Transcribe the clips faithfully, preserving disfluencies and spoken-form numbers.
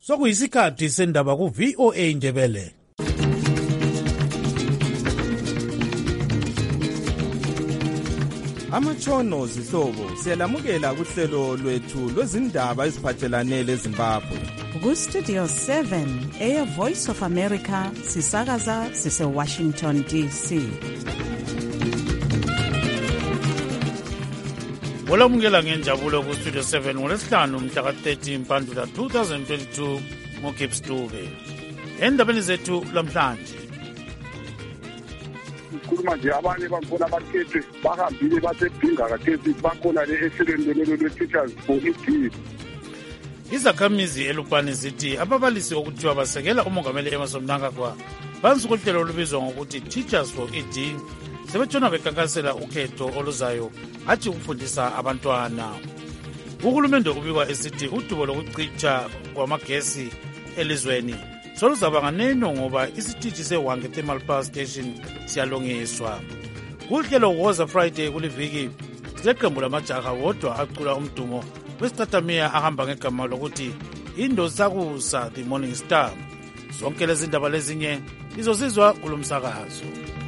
Sokuyisikhathi sendaba ku V O A Ndebele. Amatshono zihlobo siyalamukela kuhlelo lwethu lwezindaba eziphathelane leZimbabwe. Ku Studio seven, Air Voice of America, sisakaza sise Washington D C. Olamukela ngenjabulo ku Studio seven ngolesihlanu mhla ka thirty Mpandula twenty twenty-two ngoGibbs Dube. Endabeni zethu lamhlanje. Kukhuluma nje abanye bakhona abakhethwe bahambile basebhinga kathesi bakhona le esilendelo le-Teachers for E D. Izakhamizi eLupane zithi ababalisi okuthiwa basekela umongameli Emmerson Mnangagwa phansi kohlelo olubizwa ngokuthi Teachers for E D sebetshona bekhankasela ukhetho oluzayo athi ukufundisa abantwana. Uhulumende ubikwa esithi udubo lokucitsha kwamagesi elizweni soluzaba nganeno ngoba isitishi seHwange Thermal Power Station siyalungiswa. Kuhlelo Woza Friday kuliviki sileqembu lamajaha wodwa acula umdumo wesitatamiya ahamba ngegama lokuthi Indosakusa the Morning Star. Zonke lezi ndaba lezinye izosizwa kulomsakazo.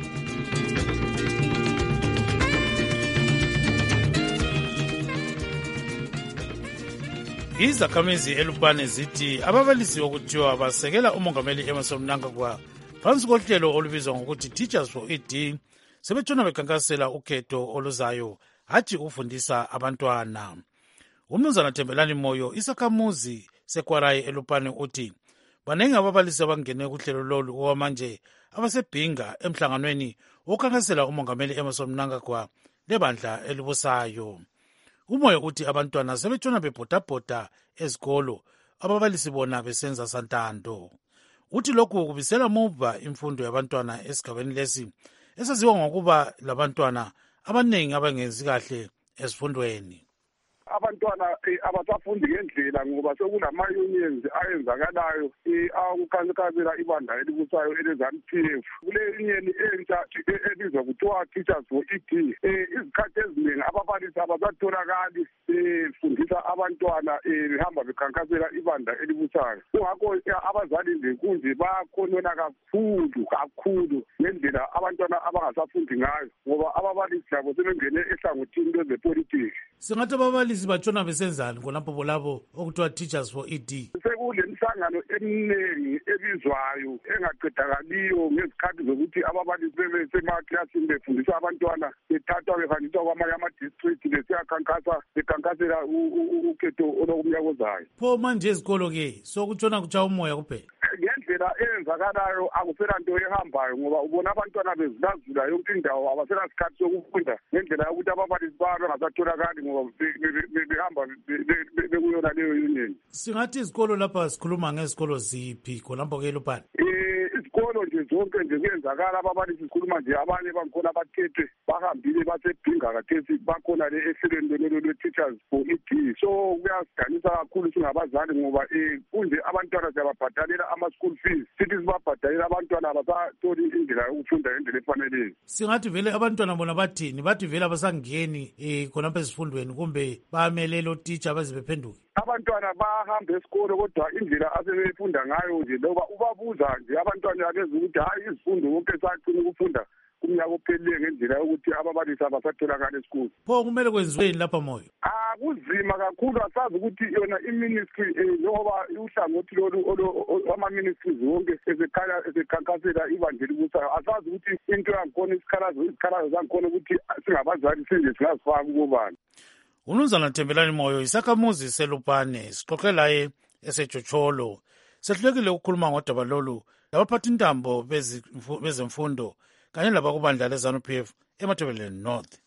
Izakhamizi eLupane zithi ababalisi okuthiwa basekela umongameli Emmerson Mnangagwa phansi kohlelo olubizwa ngokuthi Teachers for E D sebetshona bekhankasela ukhetho oluzayo hathi ukufundisa abantwana. Umnumzana Thembelani Moyo isakhamuzi seKwarayi eLupane uthi banengi ababalisi abangene kuhlelo lolu okwamanje abasebhinga emhlanganweni okhankasela umongameli Emmerson Mnangagwa lebandla elibusayo. Umoya uthi abantwana sebetshona bebhodabhoda ezikolo ababalisi bona besenza santando. Uthi lokhu kubisela muva imfundo yabantwana esigabeni lesi esaziwa ngokuba labantwana abanengi abangenzi kahle ezifundweni. Abantwana abasafundi ngendlela ngoba sekulama-unions ayenzakalayo awukhankasela ibandla elibusayo ele-ZANU P F. Kule union entsha ebizwa kuthiwa Teachers for E D, izikhathi eziningi ababalisi abasatholakali befundisa abantwana behamba bekhankasela ibandla elibusayo. Kungakho abazali nje kunje bakhonona kakhulu kakhulu ngendlela abantwana abangasafundi ngayo ngoba ababalisi labo sebengene ehlangothini lwezepolitiki. Singathi ababalisi batshona besenzani khonapho labo okuthiwa Teachers for E D? Sekule mihlangano eminingi ebizwayo engaqedakaliyo ngezikhathi zokuthi ababalisi bebe semaklasini befundisa abantwana bethathwa behanjiswa kwamanye ama-district besiyakhankasa bekhankasela ukhetho olokumnyaka ozayo. Pho manje ezikolo-ke sokutshona kutshaya umoya kuphela? Ngendlela eyenzakalayo akusela nto ehambayo ngoba ubona abantwana bezilazula yonke indawo abasela sikhathi sokufunda ngendlela yokuthi ababalisi babo bengasatholakali ngoba behamba bekuyona leyo union. Singathi izikolo lapha sikhuluma ngezikolo ziphi khonapho-ke eLupane? Izikolo nje zonke nje kuyenzakala ababalisi sikhuluma nje abanye bangikhona abakhethwe bahambile basebhinga kathesi bakhona le ehlelweni lwe-Teachers for E D. So kuyasidanisa kakhulu singabazali ngoba kunje abantwana siyababhadalela ama-school fees sithi sibabhadalela abantwana abasatholi indlela yokufunda ngendlela efaneleyo. Singathi vele abantwana bona bathini? Bathi vele abasangeni um khonapho ezifundweni kumbe bayamelela otitsha baze bephenduke? Abantwana bahamba esikolo kodwa indlela asebefunda ngayo nje loba ubabuza nje abantwana lezi ukuthi hayi izifundo wonke sacina ukufunda kumnyaka ophelileyo ngendlela yokuthi ababalisi abasatholakala esikolo. Pho kumele kwenziweni lapha Moyo? Ah, kuzima kakhulu asazi ukuthi yona i-ministry njengoba uhlangothi lolu ama-ministries wonke esekhala esekhankasela ibandla elibusayo asazi ukuthi into yangikhona isikhalazo izikhalazo zangikhona ukuthi singabazali sinje singazifaki kubani. Umnumzana Thembelani Moyo isakhamuzi seLupane sixoxe laye esejotsholo. Sehlulekile ukukhuluma ngodaba lolu labaphathi intambo bezemfundo kanye labakubandla le-ZANU P F eMatabeleland North.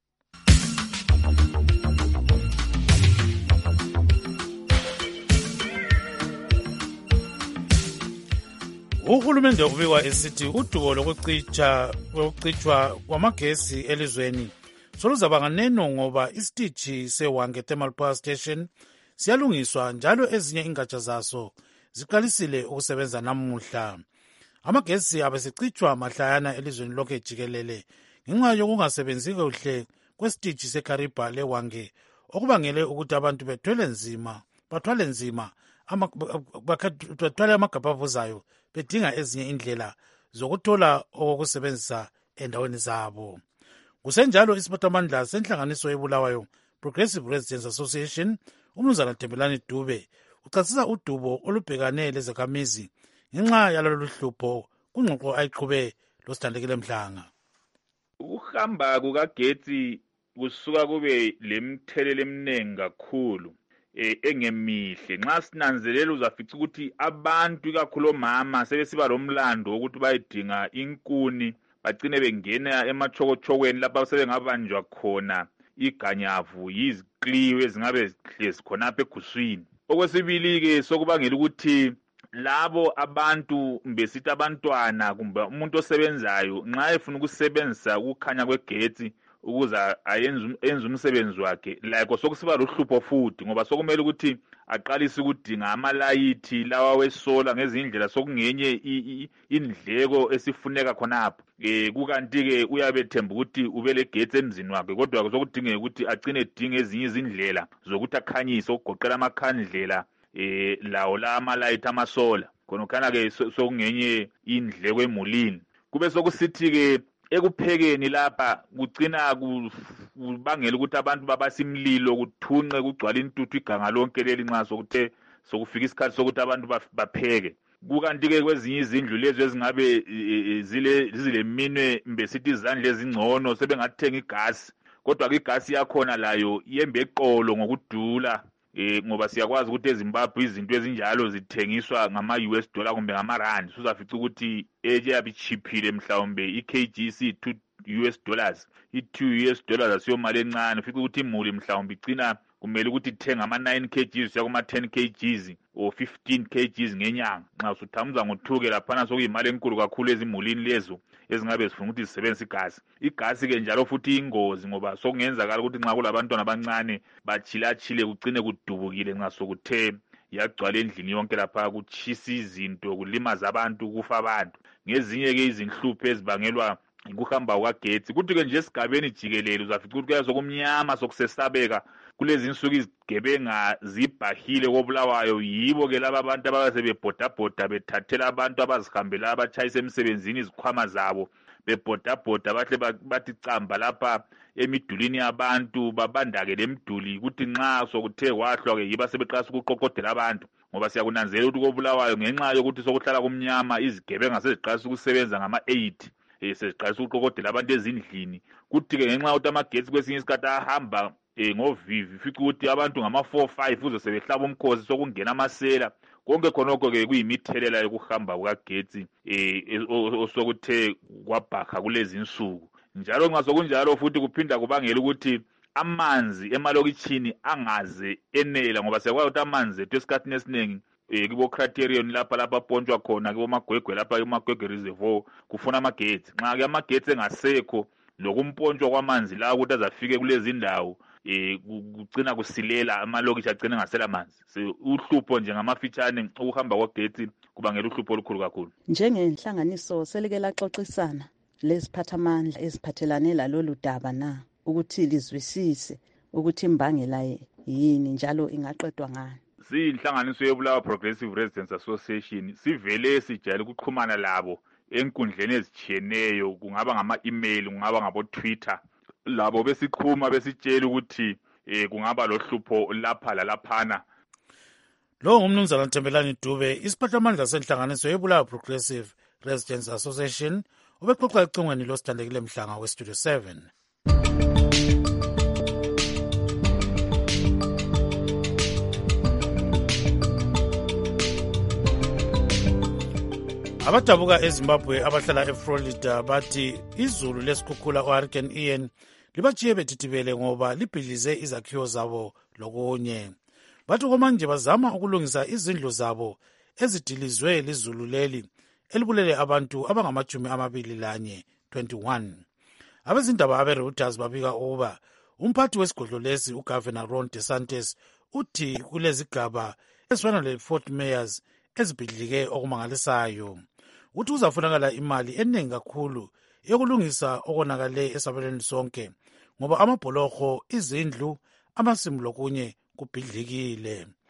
Uhulumende ubikwa esithi udubo lokucitshwa kwamagesi elizweni soluzaba nganeno ngoba isitishi seHwange Thermal Power Station siyalungiswa njalo ezinye ingatsha zaso ziqalisile ukusebenza namuhla. Amagesi abesecitshwa mahlayana elizweni lonke jikelele ngenxa yokungasebenzi kuhle kwesitishi seKariba leHwange okubangele ukuthi abantu bethwele nzima bathwale nzima bathwale amagabha avuzayo bedinga ezinye indlela zokuthola okokusebenzisa endaweni zabo. Kusenjalo isiphathamandla senhlanganiso eBulawayo Progressive Residents Association umnumzana Thembelani Dube uchasisa udubo olubhekane lezakhamizi ngenxa yalolu hlupho kungxoxo ayiqhube loSithandekile Mhlanga. Ukuhamba kukagetsi kusuka kube lemthelelo eminingi kakhulu eh engemihle. Nxa sinanzelela uzafica ukuthi abantu ikakhulu omama sebesiba lomlando ukuthi bayidinga inkuni bagcine bengena emachokochokweni lapha sebengabanjwa khona iganyavu yizikliwe ezingabe zihlezi khonapha eguswini. Okwesibili ke sokubangela ukuthi labo abantu mbesithi abantwana kumbe umuntu osebenzayo nxa efuna ukusebenzisa ukukhanya kwegetsi ukuza ayenze enze umsebenzi wakhe like sokusiba luhlupho futhi ngoba sokumele ukuthi aqalise ukudinga amalayithi lawa wesola ngezindlela sokungenye indleko esifuneka khonapho eh kukanti ke uyabe ethemba ukuthi ubele getsi emzini wakhe kodwa sokudingeka ukuthi agcine edinga ezinye izindlela zokuthi akhanyise ukugoqela amakhandlela eh lawo la amalayithi amasola khona ke sokungenye indleko emulini. Kube sokusithi ke ekuphekeni lapha kugcina kubangela ukuthi abantu babasimlilo kuthunqe kugcwala intuthu iganga lonke leli nxa sokuthe sokufika isikhathi sokuthi abantu bapheke. Kukanti ke kwezinye izindlu lezi ezingabe zile zileminwe mbesithi izandla ezingcono sebengathenga igasi kodwa ke igasi yakhona layo yembe eqolo ngokudula eh ngoba siyakwazi ukuthi eZimbabwe izinto ezinjalo zithengiswa ngama U S dollar kumbe ngama rand uzafica ukuthi eje yabichiphile mhlawumbe i-kg si two U S dollars i-two U S dollars asiyo mali encane ufika ukuthi imuli mhlawumbe igcina kumele ukuthi ithenga ama nine kgs yakoma ten kgs or fifteen kgs ngenyanga nxa usuthamuza ngothuke laphana sokuyimali enkulu kakhulu ezimulini lezo ezingabe zifuna ukuthi zisebenzise igasi. Igasi ke njalo futhi ingozi ngoba sokungenzakala ukuthi nxa kulabantwana abancane bachilachile kugcine kudubukile nxa sokuthe yagcwala endlini yonke lapha kuchisa izinto kulimaza abantu kufa abantu. Ngezinye ke izinhlupho ezibangelwa ukuhamba kwagetsi kuthi ke nje esigabeni jikelele uzafica ukuthi kuyazokumnyama sokusesabeka kulezi insuku izigebenga zibhahile koBulawayo yibo ke laba abantu abasebebhodabhoda bethathela abantu abazihambela abatshayisa emsebenzini izikhwama zabo bebhodabhoda bahle bathi camba lapha emidulini yabantu babandake lemiduli ukuthi nxa sokuthe kwahlwa ke yiba sebeqasa ukuqoqodela abantu ngoba siyakunanzelela ukuthi koBulawayo ngenxa yokuthi sokuhlala kumnyama izigebenga seziqasa ukusebenza ngama eight eh seziqasa ukuqoqodela abantu ezindlini kuthi ke ngenxa yokuthi amagetsi kwesinye isikhathi ahamba eh ngovivi fica ukuthi abantu ngama four five uze sebehlaba umkhosi sokungena amasela konke khonoko ke kuyimithelela yokuhamba kukagetsi eh osokuthe kwabhakha kulezi insuku. Njalo nxa sokunjalo futhi kuphinda kubangela ukuthi amanzi emalokitshini angaze enela ngoba sekwazi ukuthi amanzi ethu esikhathini esiningi eh kubo criterion lapha lapha pontshwa khona kubo magwegwe lapha emagwegwe reservoir kufuna amagetsi. Nxa ke amagetsi engasekho lokumpontshwa kwamanzi la ukuthi azafike kulezi indawo eh kugcina kusilela amalokishi agcina ngasela amanzi. Uhlupho nje ngamafitshane ukuhamba kwagetsi kubangela uhlupho olukhulu kakhulu. Njengenhlanganiso selike laxoxisana leziphathamandla eziphathelane lalolu daba na ukuthi lizwisise ukuthi imbangela yini njalo ingaqedwa ngani. Siyinhlanganiso yeBulawayo Progressive Residents Association sivele sijayele ukuxhumana labo enkundleni ezitshiyeneyo kungaba ngama-email kungaba ngabo-Twitter labo besiqhuma besitshela ukuthi eh kungaba lohlupho lapha lalaphana. Lo ngumnumzana Thembelani Dube isiphathamandla senhlanganiso yeBulawayo Progressive Residents Association ubexoxa ecingweni loSithandekile Mhlanga weStudio seven. Abadabuka eZimbabwe abahlala eFlorida bathi izulu lesikhukhula uHurricane Ian libachiye bethithibele ngoba libhidlize izakhiwo zabo lokunye. Bathi komanje bazama ukulungisa izindlu zabo ezidilizwe lizulu leli elibulele abantu abangamajumi amabili lanye twenty-one. Abezindaba abeReuters babika ukuba umphathi wesigodlo lesi uGovernor Ron DeSantis uthi kulezigaba ezifana le-Fort Myers ezibhidlike okumangalisayo. Uthi uzafunakala imali eningi kakhulu yokulungisa okonakale esabelweni sonke ngoba amabholorho, izindlu, amasimu lokunye kubhidlikile.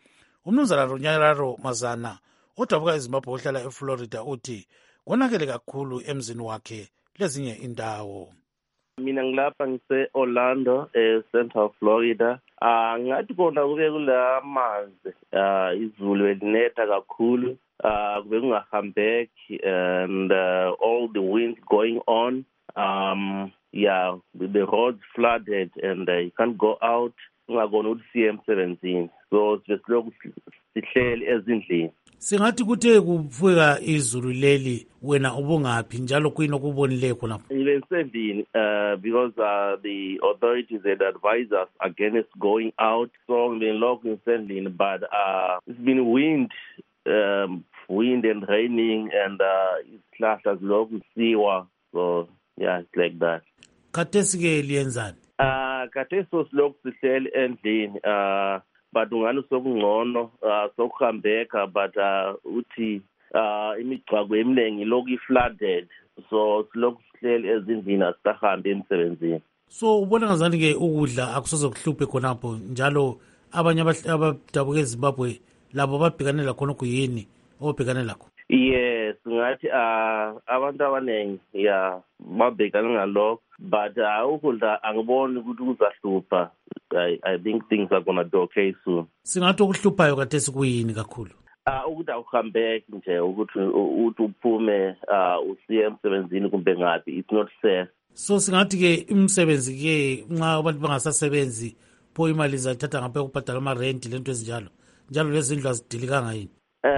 umnumzana Runyararo Mazana odabuka eZimbabwe ohlala eFlorida uthi konakele kakhulu emzini wakhe lezinye indawo. Mina ngilapha ngise Orlando e Central Florida. Ah ngathi kona kube kula manzi ah izulu elinetha kakhulu ah kube kungahambeki and uh, all the winds going on. Um yeah, the, the roads flooded and uh, you can't go out. Ungakona ukuthi C M seventeen. So sihloko sihleli ezindlini. Singathi kuthe kufika izulu leli wena ubungaphi njalo kuyini okubonile khona? Even uh, because uh, the authorities had advised us against going out, so we've been locked in Sandton, but uh, it's been wind, um, wind and raining, and uh, it's classed as local siwa, so yeah, it's like that. Khathesi ke liyenzani? Uh, khathesi sosilokhu sihleli endlini, uh, but ungani sokungcono uh, sokuhambeka but uh, uthi uh, imigcwaqo eminingi ilokhu iflooded, so silokhu sihleli ezindlini asikahambi emsebenzini. So ubona ngazani ke ukudla akusoze kuhluphe khonapho njalo abanye abadabuka eZimbabwe labo babhekanela khona kuyini obhekane lakho? Yes, ngathi uh, abantu abaningi yeah babhekana ngalokho, but uh, ukudla angiboni ukuthi kuzahlupha. I, I think things are going to be okay soon. Singathi ukuhluphayo khathesi kuyini kakhulu? Ah ukuthi awuhambeki nje ukuthi uthi uphume uh usiye emsebenzini kumbe ngapi, it's not safe. So singathi ke imsebenzi ke nxa abantu bangasasebenzi pho imali zathatha ngapha ukubhadala ama rent lento ezinjalo njalo lezindlu azidilikanga yini?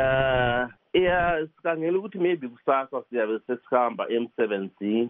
Uh yeah, sikhangela ukuthi maybe kusasa siyabe sesihamba emsebenzini.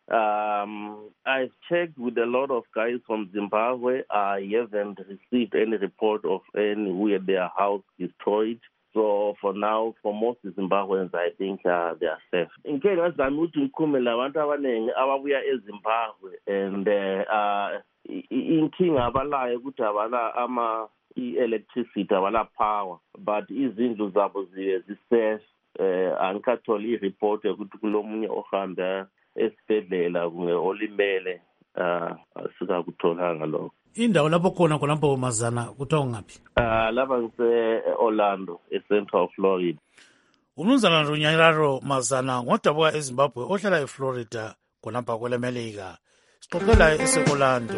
Um, I've checked with a lot of guys from Zimbabwe. I haven't received any report of any who had their house destroyed. So for now, for most Zimbabweans, I think uh, they are safe. In case as I'm moving to Kumela, I want to we are in Zimbabwe, and uh, in King Abala, Gutabala, Ama electricity, Abala power, but izindlu zabo safe. Ankatoli report ukuthi ohamba esibhedlela kungeolimele ah asika kutholanga lokho. Indawo lapho khona khonapho Mazana kuthiwa ngaphi? Ah lapha ngise Orlando eCentral Florida. Umnumzana Runyararo Mazana ngodabuka eZimbabwe ohlala eFlorida khonapha kwelemelika. Sixoxela eseOrlando.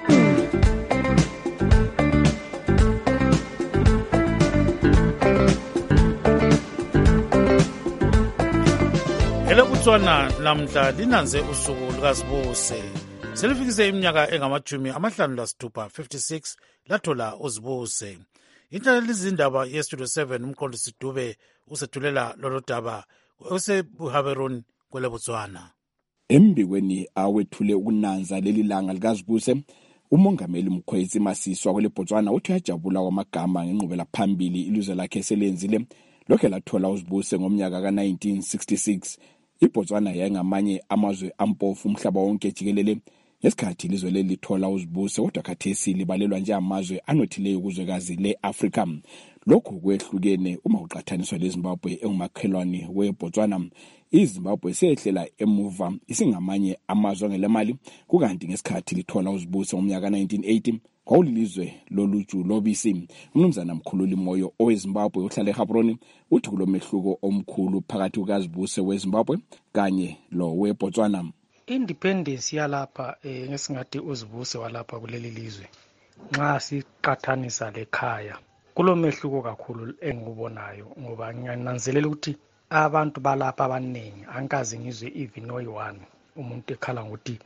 Elekutswana namhla linanze usuku lukaZibuse. Selifikise iminyaka engamajumi amahlanu lasithupha fifty-six lathola uZibuse. Inhlala lizindaba yeStudio seven umqondisi Dube usethulela lolo daba oseBuhaberon kweleBotswana. Embikweni awethule ukunanza leli langa likaZibuse, umongameli Mkhwezi Masiswa kweleBotswana uthi uyajabula kwamagama ngenqubela phambili ilizwe lakhe selenzile lokho lathola uZibuse ngomnyaka ka nineteen sixty-six. iBotswana yayingamanye amazwe ampofu umhlaba wonke jikelele ngesikhathi ilizwe leli lithola uZibuse kodwa khathesi libalelwa nje amazwe anothileyo kuzwekazi leAfrika. Lokhu kwehlukene uma uqhathaniswa leZimbabwe engumakhelwane weBotswana. iZimbabwe sehlela emuva isingamanye amazwe ngelemali kukanti ngesikhathi lithola uZibuse ngomnyaka nineteen eighty kwawulilizwe loluju lobisi. Umnumzana Mkhululi Moyo oweZimbabwe uhlala eGaborone uthi kulomehluko omkhulu phakathi kukaZibuse weZimbabwe kanye lo weBotswana. Independence yalapha eh, ngesingathi uZibuse walapha kuleli lizwe nxa siqathanisa lekhaya kulomehluko kakhulu engikubonayo ngoba ngiyananzelela ukuthi abantu balapha abaningi ankazi ngizwe even oyi-one umuntu ekhala ngokuthi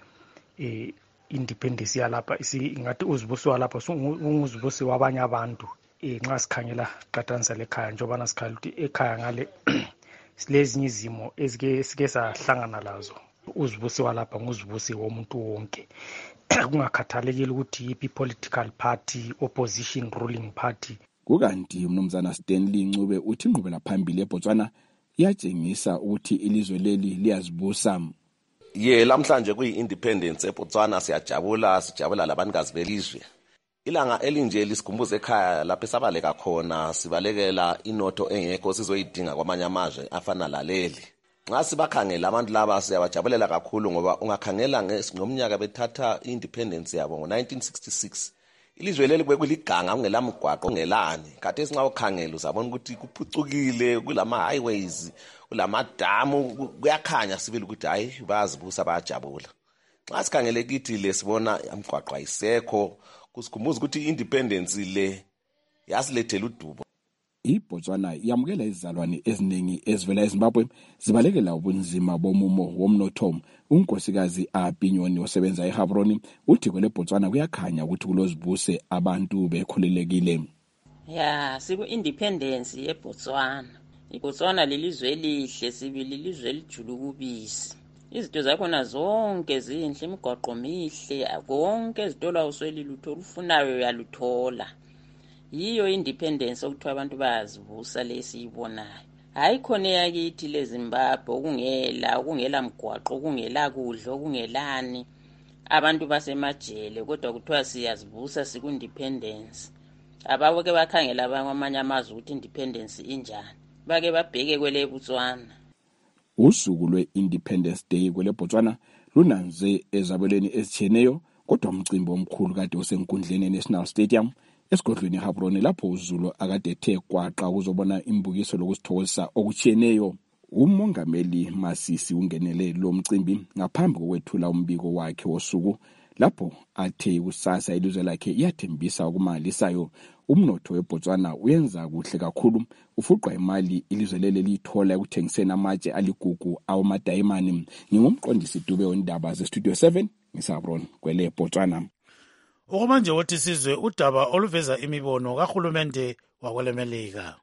eh independence yalapha ngathi uZibuse walapha unguzibuse wabanye abantu eh nxa sikhangela qathanisa lekhaya njengoba nasikhala ukuthi ekhaya ngale silezinye izimo ezike sike sahlangana lazo. uZibuse walapha nguZibuse womuntu wonke kungakhathalekile ukuthi yipi political party, opposition, ruling party. Kukanti umnumzana Stanley Ncube uthi inqubela phambili eBotswana iyatshengisa ukuthi ilizwe leli liyazibusa. Ye lamhlanje kuyi-independence eBotswana siyajabula sijabula labanikazi belizwe. Ilanga elinje lisikhumbuza ekhaya lapho sabaleka khona sibalekela inotho engekho sizoyidinga kwamanye amazwe afana laleli. Nxa sibakhangela abantu laba siyabajabulela kakhulu ngoba ungakhangela ngomnyaka bethatha independence yabo ngo nineteen sixty-six ilizwe leli kube kuliganga kungelamgwaqo kungelani. Kade sinxa ukhangela uzabona ukuthi kuphucukile kulama highways kulamadamu kuyakhanya sibili ukuthi hayi bayazibusa bayajabula. Xa sikhangele kithi le sibona amgwaqo ayisekho kusikhumbuza ukuthi independence le yasilethela udubo. iBotswana yamukela izizalwane eziningi ezivela eZimbabwe zibalekela ubunzima bomumo womnotho. Unkosikazi Abinyoni osebenza eHabroni uthi kwele Botswana kuyakhanya ukuthi kulozibuse abantu bekhulelekile. Ya siku independence yeBotswana. iBotswana lilizwe elihle sibili lilizwe elijulu kubisi. Izinto zakhona zonke zinhle, imigwaqo mihle, konke izitolo usweli lutho olufunayo uyaluthola. Yiyo independence okuthiwa abantu bayazibusa lesiyibonayo. Hayi khona yakithi leZimbabwe okungela okungela mgwaqo okungela kudla okungelani abantu basemajele kodwa kuthiwa siyazibusa siku independence. Abawoke bakhangela abamanye amazwe ukuthi independence injani. Bake babheke kwele Botswana. Usuku lwe-Independence Day kwele Botswana lunanze ezabelweni ezitshiyeneyo kodwa umcimbi omkhulu kade usenkundleni National Stadium esigodlweni eHabroni lapho uZulu akade ethe kwaqa ukuzobona imbukiso lokusithokoza okutshiyeneyo. Umongameli Masisi ungenele lo mcimbi ngaphambi kokwethula umbiko wakhe wosuku lapho athe kusasa ilizwe lakhe iyathembisa ukumalisayo. Umnotho weBotswana uyenza kuhle kakhulu, ufuqwa imali ilizwe leli lithola ukuthengisena amatshe aligugu awamadayimani. Ngingumqondisi Dube wendaba ze-Studio seven ngisabroni kwele Botswana. Okumanje wothi sizwe udaba oluveza imibono kahulumende wakwele Melika.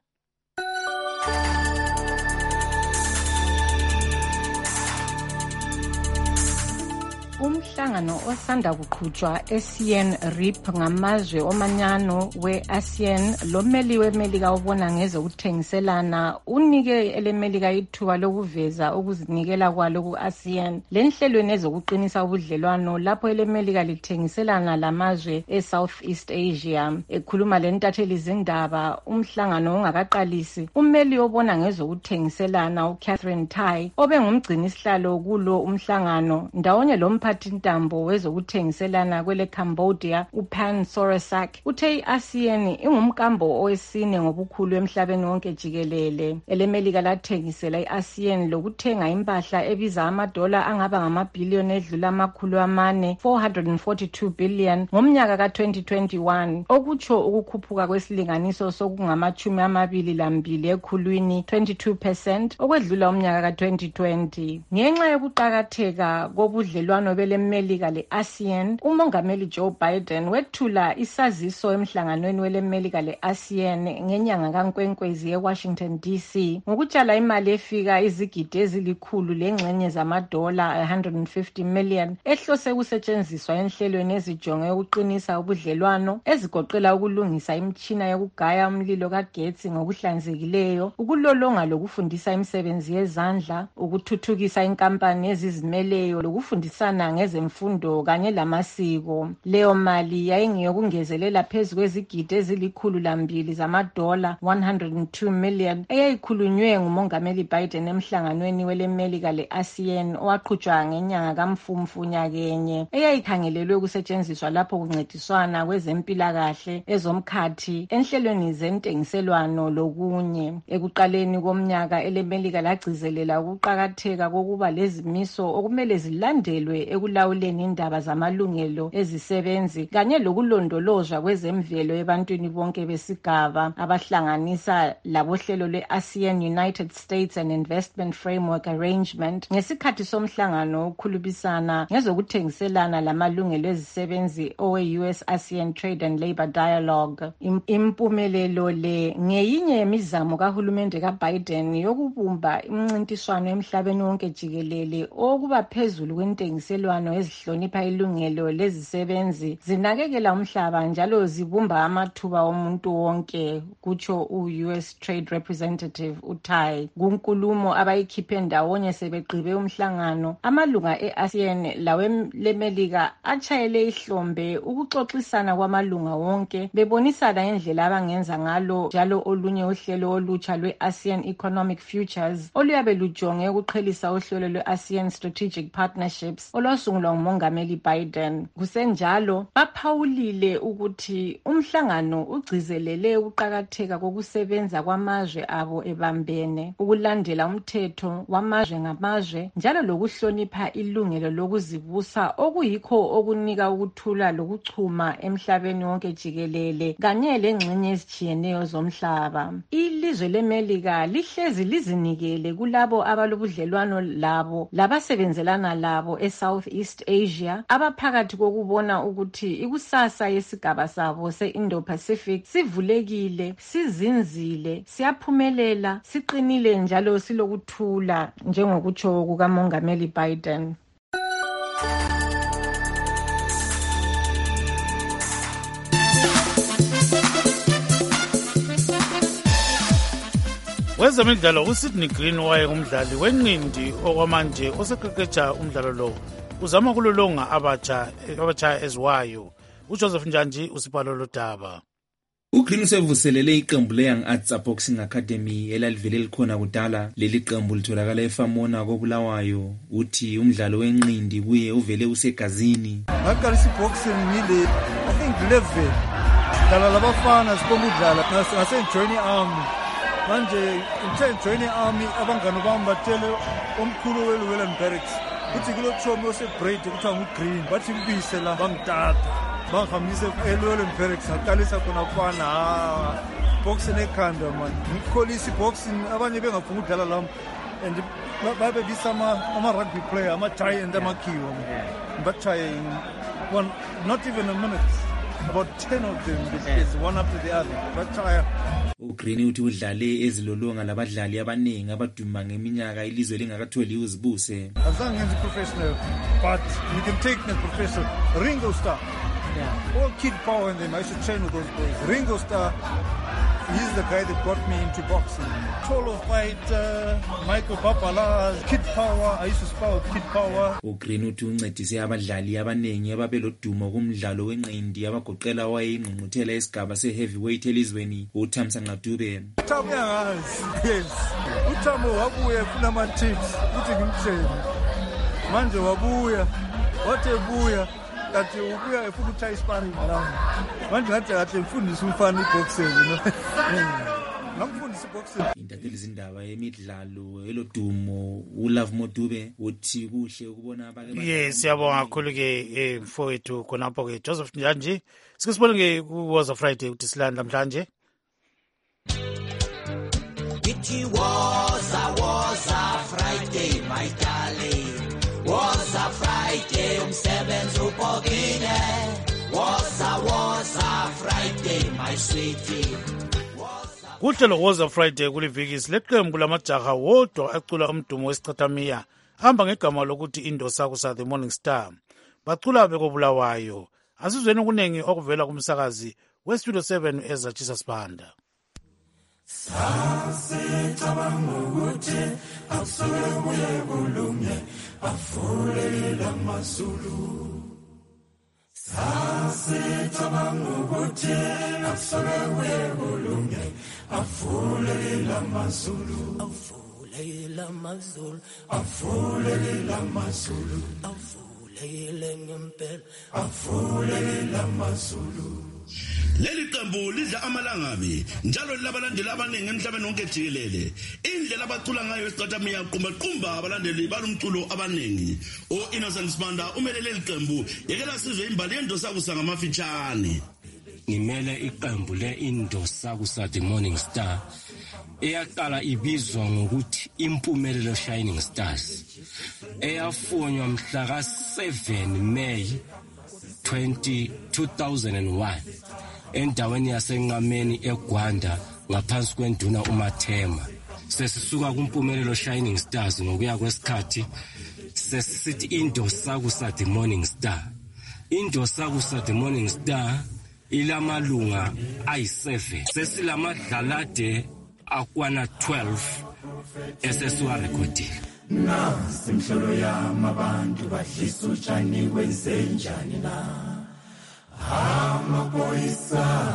Umhlangano osanda kuqhutshwa e-Siem Reap ngamazwe omanyano we-ASEAN lomeli weMelika obona ngezokuthengiselana unike eleMelika ithuba lokuveza ukuzinikela kwalo ku-ASEAN lenhlelweni ezokuqinisa ubudlelwano lapho eleMelika lithengiselana lamazwe e-Southeast Asia. Ekhuluma lentatheli zindaba umhlangano ongakaqalisi, umeli obona ngezokuthengiselana uCatherine Tai obengumgcini isihlalo kulo umhlangano ndawonye lomphathi intambo wezokuthengiselana kwele Cambodia uPan Sorasak uthe i-ASEAN ingumkambo owesine ngobukhulu emhlabeni wonke jikelele. eleMelika lathengisela i-ASEAN lokuthenga impahla ebiza amadola angaba ngamabhiliyoni edlula amakhulu amane four hundred forty-two billion ngomnyaka ka twenty twenty-one okutsho ukukhuphuka kwesilinganiso sokungamachumi amabili lambili ekhulwini twenty-two percent okwedlula umnyaka ka twenty twenty. Ngenxa yokuqakatheka kobudlelwano beleMelika le-ASEAN, umongameli Joe Biden wethula isaziso emhlanganweni weleMelika le-ASEAN ngenyanga kaNkwenkwezi eWashington D C ngokutshala imali efika izigidi ezilikhulu lengxenye zamadola one hundred fifty million ehlose kusetshenziswa enhlelweni ezijonge ukuqinisa ubudlelwano ezigoqela ukulungisa imtshina yokugaya umlilo kagetsi ngokuhlanzekileyo, ukulolonga lokufundisa imisebenzi yezandla, ukuthuthukisa inkampani ezizimeleyo lokufundisana ngezemfundo kanye lamasiko. Leyo mali yayingeyokungezelela phezu kwezigidi ezilikhulu lambili zamadola one hundred two million eyayikhulunywe ngumongameli Biden emhlanganweni weleMelika le-ASEAN owaqhutshwa ngenyanga kaMfumfu nyakenye eyayikhangelelwe ukusetshenziswa lapho kuncediswana kwezempilakahle, ezomkhathi, enhlelweni zentengiselwano lokunye. Ekuqaleni komnyaka eleMelika lagcizelela ukuqakatheka kokuba lezimiso okumele zilandelwe ekulawuleni indaba zamalungelo ezisebenzi kanye lokulondolozwa kwezemvelo ebantwini bonke besigaba abahlanganisa labohlelo lwe-ASEAN United States and Investment Framework Arrangement ngesikhathi somhlangano okhulumisana ngezokuthengiselana lamalungelo ezisebenzi owe-U S ASEAN Trade and Labor Dialogue. Impumelelo le ngeyinye yemizamo kahulumende kaBiden yokubumba imncintiswano emhlabeni wonke jikelele okuba phezulu kwentengiselwano ezihlonipha ilungelo lezisebenzi zinakekela umhlaba njalo zibumba amathuba omuntu wonke, kutsho u-U S Trade Representative uTai. Kunkulumo abayikhiphe ndawonye sebegqibe umhlangano, amalunga e-ASEAN laweleMelika atshayele ihlombe ukuxoxisana kwamalunga wonke bebonisana ngendlela abangenza ngalo njalo olunye uhlelo olutsha lwe-ASEAN Economic Futures oluyabe lujonge ukuqhelisa uhlelo lwe-ASEAN Strategic Partnerships olwa losungulwa ngumongameli Biden. Kusenjalo baphawulile ukuthi umhlangano ugcizelele ukuqakatheka kokusebenza kwamazwe abo ebambene, ukulandela umthetho wamazwe ngamazwe njalo lokuhlonipha ilungelo lokuzibusa okuyikho okunika ukuthula lokuchuma emhlabeni wonke jikelele kanye lengxenye ezitshiyeneyo zomhlaba. Ilizwe leMelika lihlezi lizinikele kulabo abalobudlelwano labo labasebenzelana labo eSoutheast Asia abaphakathi kokubona ukuthi ikusasa yesigaba sabo se-Indo-Pacific sivulekile, sizinzile, siyaphumelela, siqinile njalo silokuthula njengokutsho kukamongameli Biden. Wezemidlalo uSydney Green wayengumdlali wenqindi okwamanje oseqeqetsha umdlalo lo uzama kulolonga abatsha abatsha eziwayo. uJoseph Njanji usipalo lodaba. uGreen usevuselele iqembu leYoung Arts Boxing Academy elalivele likhona kudala. Leli qembu litholakala eFamona koBulawayo. Uthi umdlalo wenqindi kuye uvele usegazini. Ngaqalisa iboxing ngile I think eleven dala labafana sikhomba udlala ngase join army. Manje ngithe join army abangani bami batele omkhulu weLwelland Barracks uthi kulo chomi oseBraid kuthiwa nguGreen bathi ngibise la bangitata bangihamise eLwelland Barracks ngaqalisa khona kufana boxing ekhanda man ngikholisa boxing abanye bengafuna ukudlala lami and babe bisama ama rugby player ama giant amakhiwa bachaye one not even a minute about ten of them because one after the other bachaye. uGreen uthi udlale ezilolonga labadlali abaningi abaduma ngeminyaka ilizwe lingakatholi uzibuse. Azange ngenze professional but you can take me professional. Ringo Starr, yeah, all kid power in them. I used to train with those boys. Ringo Starr, he's the guy that got me into boxing. Tolo fight, uh, Michael Papala, kid power. I used to spar with kid power. uGreen uthi uncedise abadlali abaningi ababelodumo kumdlalo wenqindi abagoqela wayengqungquthela isigaba se-heavyweight elizweni uThamsanqa Dube. Uthambo yangazi, yes. Uthambo wabuya funa ama-tips ukuthi ngimtshele. Manje wabuya, wathi ebuya kathi ubuya efuna ukuthaya isparing nami. Manje ngathi kahle ngifundise umfana iboxing, you know. Ngamfundisa iboxing. Intatheli izindaba yemidlalo elodumo uLove Modube uthi kuhle ukubona abake. Yes, siyabonga kakhulu ke mfowethu khonapho ke Joseph Njanji. Sike sibone ke kuWaza Friday uthi silanda namhlanje. It was a was a Friday, my darling. Was a Friday, umsebenzi ubhokile. Was a was a Friday, my sweetie. Kuhle lo Waza Friday kulivikisi leqembu lamajaha wodwa acula umdumo wesiqathamiya hamba ngegama lokuthi Indosa kusa The Morning Star. Bacula bekobulawayo. Asizweni kunengi okuvela kumsakazi weStudio seven ezathisa Sibanda. Sasicabanga ukuthi akusuke kuye kulunge afulela amazulu. Sasicabanga ukuthi akusuke kuye kulunge afulela amazulu. Afulela amazulu. Afulela amazulu. Afulela ngempela. Afulela amazulu. Leli qembu lidla amalangabi njalo labalandeli abaningi emhlabeni wonke jikelele. Indlela abacula ngayo esiqathamiya qumba qumba abalandeli balumculo abaningi. uInnocent Sibanda umele leli qembu yekela sizwe imbali yeNdosa kusa ngamafitshane. Ngimele iqembu leIndosa kusa The Morning Star eyaqala ibizwa ngokuthi Impumelelo Shining Stars eyafonywa mhla ka seven May two thousand one endaweni yasenqameni eGwanda ngaphansi kwenduna uMathema. Sesisuka kuMpumelelo Shining Stars ngokuya kwesikhathi sesithi Indosa kusa The Morning Star. Indosa kusa The Morning Star ilamalunga ayi seven. Sesilamadlalade akwana twelve esesiwa recording. Nasi imhlolo yami abantu badlisa utshani kwenzenjani na amaphoyisa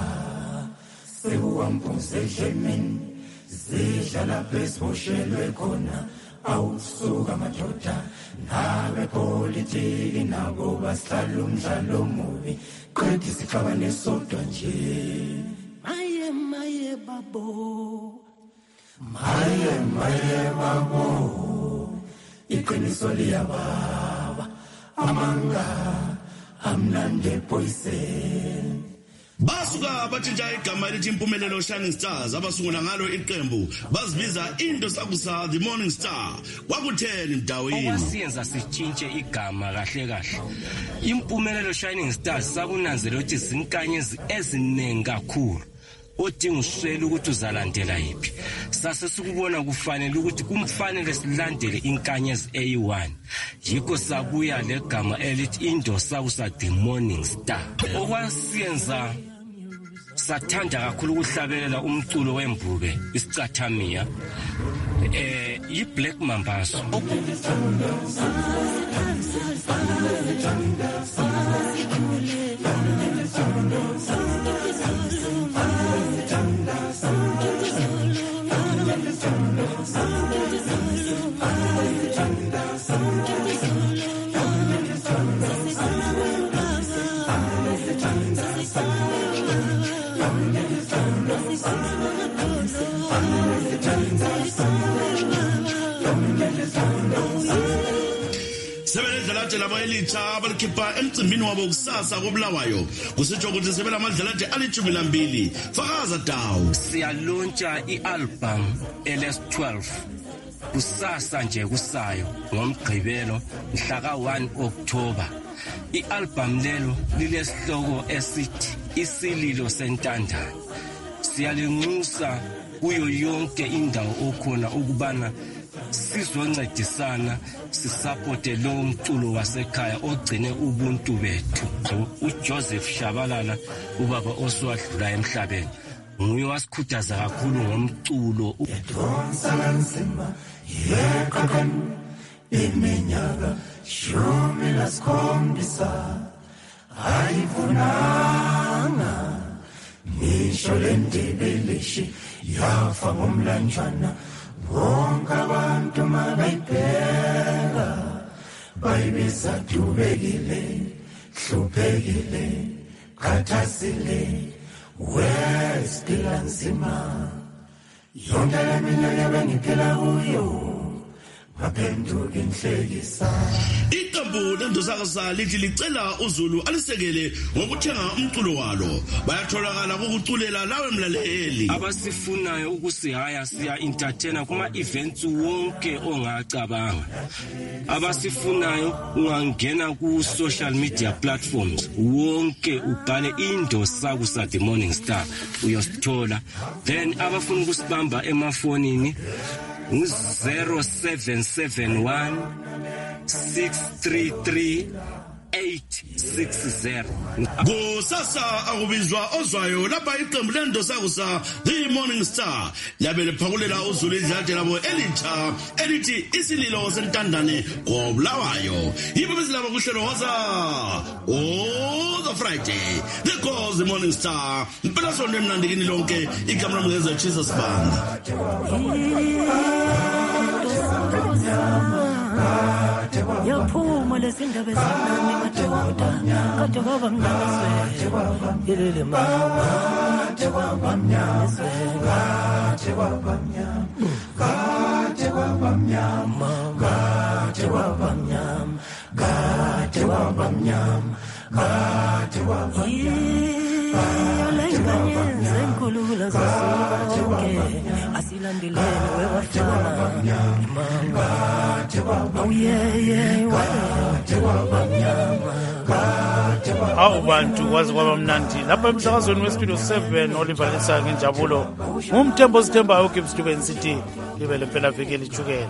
sekuwamphose edlemini zidlala pheziboshelwe khona awusuka madoda nabe politiki nabo basihlala umdlalo omubi qedi sixabane sodwa nje maye maye babo maye maye babo iqiniso liyababa amanga amnande poison basuka bathinta igama elithi Impumelelo Shining Stars abasungula ngalo iqembu bazibiza into sakusa the Morning Star kwakutheni mdawini okwasiyenza sitshintshe igama kahle kahle Impumelelo Shining Stars sakunanzela ukuthi zinkanyezi ezinengi kakhulu odinga uswele ukuthi uzalandela yipi sase sikubona kufanele ukuthi kumfanele silandele inkanyezi eyi one yikho sabuya legama elithi Indosa kusa the Morning Star okwasiyenza sathanda kakhulu ukuhlabelela umculo wembube isicathamiya eh yi Black Mambazo sebelendlelaje laba elitsha abalikhipha emcimbini wabo kusasa kobulawayo kusitsho ukuthi sebelamadlelaje alithumi nambili fakaza dawu siyalontsha i-album L S twelve kusasa nje kusayo ngomgqibelo mhla ka one October i-album lelo lilesihloko esithi Isililo Sentandane siyalinxusa kuyo yonke indawo okhona ukubana sizoncedisana sisupporte lo mculo wasekhaya ogcine ubuntu bethu uJoseph Shabalala ubaba oswadlula emhlabeni nguye wasikhuthaza kakhulu ngomculo yadonsa kanzima yeqaqan iminyaka shumi lasikhombisa ayivunanga ngisho lendebeleshi yafa ngomlanjana bonke abantu mabayibheka bayibisatubekile hluphekile khathazile wesiphila nzima yonke leminyaka bengiphila kuyo ngaphenduka inhlekisa iqembu lendosakaza lithi licela uZulu alisekele ngokuthenga umculo walo bayatholakala ukuculela lawe mlaleli abasifunayo ukusihaya siya entertainer kuma events wonke ongacabanga abasifunayo ungangena ku social media platforms wonke ubhale Indosa kusa the Morning Star uyosithola then abafuna ukusibamba emafonini zero seven seven one six three three eight six zero kusasa akubizwa ozwayo lapha iqembu lendosa kusa the Morning Star labele phakulela uZulu idlade labo elitsha elithi Isililo Sentandane kobulawayo yibo bezilabo kuhlelo waza oh the Friday because the Morning Star impela sonto emnandi kini lonke igama lomngeze Jesus Banda yaphuma lesindaba ezinami madoda kade kwaba mnazwe yelele mama kade kwaba mnyama kade kwaba mnyama kade kwaba mnyama kade kwaba mnyama kade kwaba mnyama kade kwaba mnyama zenkulula zonke asilandelene wewafana awu bantu kwazi kwaba mnandi lapha emsakazweni westudio seven Oliver Lisa ngenjabulo ngumthembo sithembayo uGibbs Stuben City libe lempela viki elithukela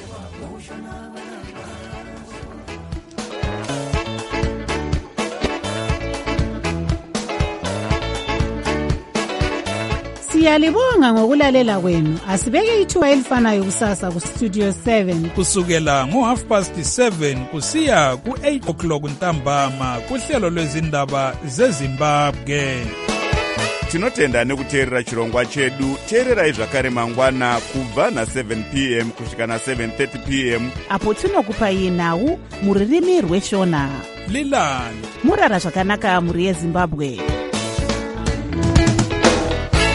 Siyalibonga ngokulalela kwenu. Asibeke ithuba elifanayo kusasa ku Studio seven. Kusukela ngo half past seven kusiya ku eight o'clock ntambama kuhlelo lwezindaba zeZimbabwe. tinotenda nekuteerera chirongwa chedu. Teererai zvakare mangwana kubva na seven p m kusvika na seven thirty p m apo tinokupai nhau muririmi rweshona Leland murara zvakanaka muri yeZimbabwe.